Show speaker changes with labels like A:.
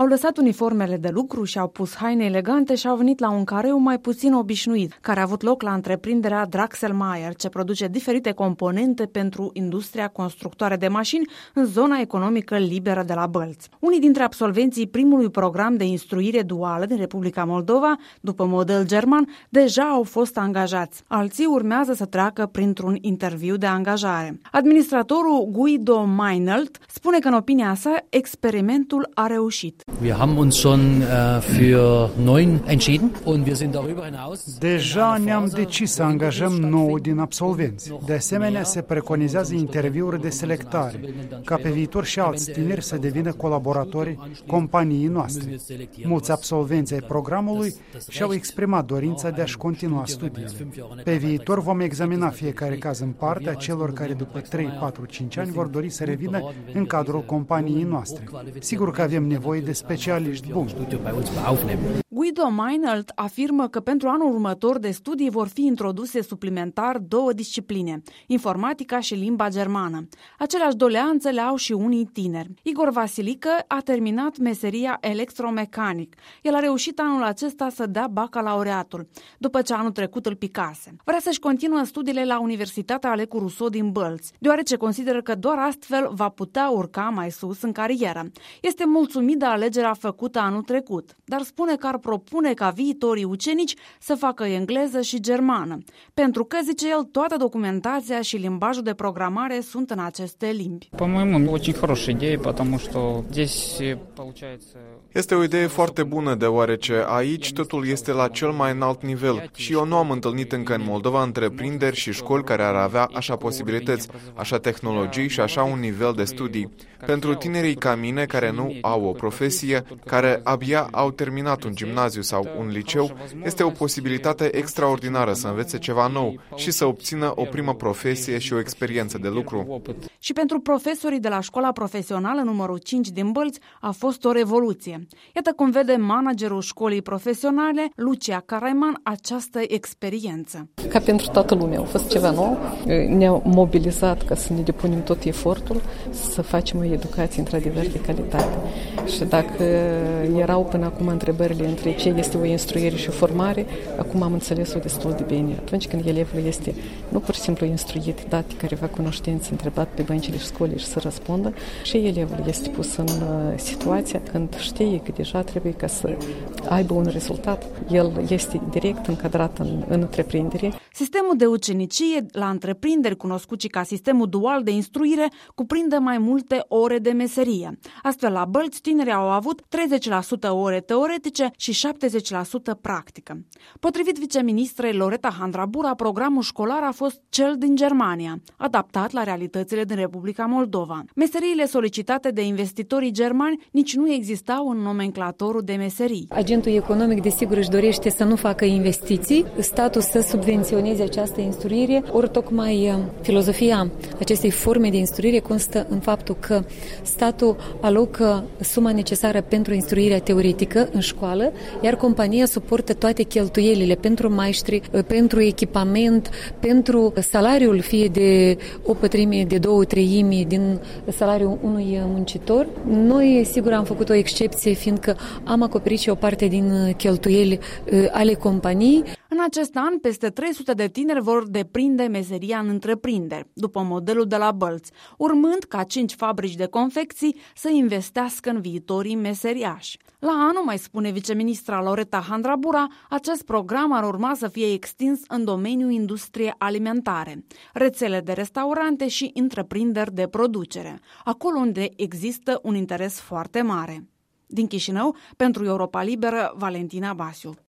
A: Au lăsat uniformele de lucru și au pus haine elegante și au venit la un careu mai puțin obișnuit, care a avut loc la întreprinderea Draxelmaier, ce produce diferite componente pentru industria constructoare de mașini în zona economică liberă de la Bălți. Unii dintre absolvenții primului program de instruire duală din Republica Moldova, după model german, deja au fost angajați. Alții urmează să treacă printr-un interviu de angajare. Administratorul Guido Meinelt spune că, în opinia sa, experimentul a reușit.
B: Wir haben uns schon für 9 entschieden und wir sind darüber hinaus.
C: Deja ne-am decis să angajăm 9 din absolvenți. De asemenea, se preconizează interviuri de selectare, ca pe viitor și alți tineri să devină colaboratori companiei noastre. Mulți absolvenți ai programului și-au exprimat dorința de a-și continua studiile. Pe viitor vom examina fiecare caz în parte a celor care după 3, 4, 5 ani vor dori să revină în cadrul companiei noastre. Sigur că avem nevoie de specialiști buni.
A: Guido Meinelt afirmă că pentru anul următor de studii vor fi introduse suplimentar 2 discipline, informatica și limba germană. Aceleași doleanțe le au și unii tineri. Igor Vasilică a terminat meseria electromecanic. El a reușit anul acesta să dea bacalaureatul, după ce anul trecut îl picase. Vrea să-și continuă studiile la Universitatea Alecu Rousseau din Bălți, deoarece consideră că doar astfel va putea urca mai sus în carieră. Este mulțumit de alegerea făcută anul trecut, dar spune că ar propune ca viitorii ucenici să facă engleză și germană, pentru că, zice el, toată documentația și limbajul de programare sunt în aceste limbi.
D: Este o idee foarte bună, deoarece aici totul este la cel mai înalt nivel și eu nu am întâlnit încă în Moldova întreprinderi și școli care ar avea așa posibilități, așa tehnologii și așa un nivel de studii. Pentru tinerii ca mine care nu au o profesie, care abia au terminat un gimnaziu sau un liceu, este o posibilitate extraordinară să învețe ceva nou și să obțină o primă profesie și o experiență de lucru.
A: Și pentru profesorii de la școala profesională numărul 5 din Bălți a fost o revoluție. Iată cum vede managerul școlii profesionale, Lucia Caraiman, această experiență.
E: Ca pentru toată lumea a fost ceva nou. Ne-au mobilizat ca să ne depunem tot efortul să facem o educație într-adevăr de calitate. Și dacă erau până acum întrebările între ce este o instruire și o formare, acum am înțeles-o destul de bine. Atunci când elevul este nu pur și simplu instruit, dat careva cunoștințe, întrebat pe băncile școlii și să răspundă, și elevul este pus în situația când știe că deja trebuie ca să aibă un rezultat. El este direct încadrat în întreprindere.
A: Sistemul de ucenicie la întreprinderi, cunoscut și ca sistemul dual de instruire, cuprinde mai multe ore de meserie. Astfel, la Bălți, tinerii au avut 30% ore teoretice și 70% practică. Potrivit viceministrei Loreta Handrabura, programul școlar a fost cel din Germania, adaptat la realitățile din Republica Moldova. Meseriile solicitate de investitorii germani nici nu existau în nomenclatorul de meserii.
F: Agentul economic, desigur, își dorește să nu facă investiții, statul să subvenționeze această instruire, ori tocmai filozofia acestei forme de instruire constă în faptul că statul alocă suma necesară pentru instruirea teoretică în școală, iar compania suportă toate cheltuielile pentru maestri, pentru echipament, pentru salariul fie de o pătrime, de 2/3 din salariul unui muncitor. Noi, sigur, am făcut o excepție, fiindcă am acoperit și o parte din cheltuieli ale companiei.
A: În acest an, peste 300 de tineri vor deprinde meseria în întreprinderi, după modelul de la Bălți, urmând ca 5 fabrici de confecții să investească în viitorii meseriași. La anul, mai spune viceministra Loreta Handrabura, acest program ar urma să fie extins în domeniul industriei alimentare, rețele de restaurante și întreprinderi de producere, acolo unde există un interes foarte mare. Din Chișinău, pentru Europa Liberă, Valentina Basiu.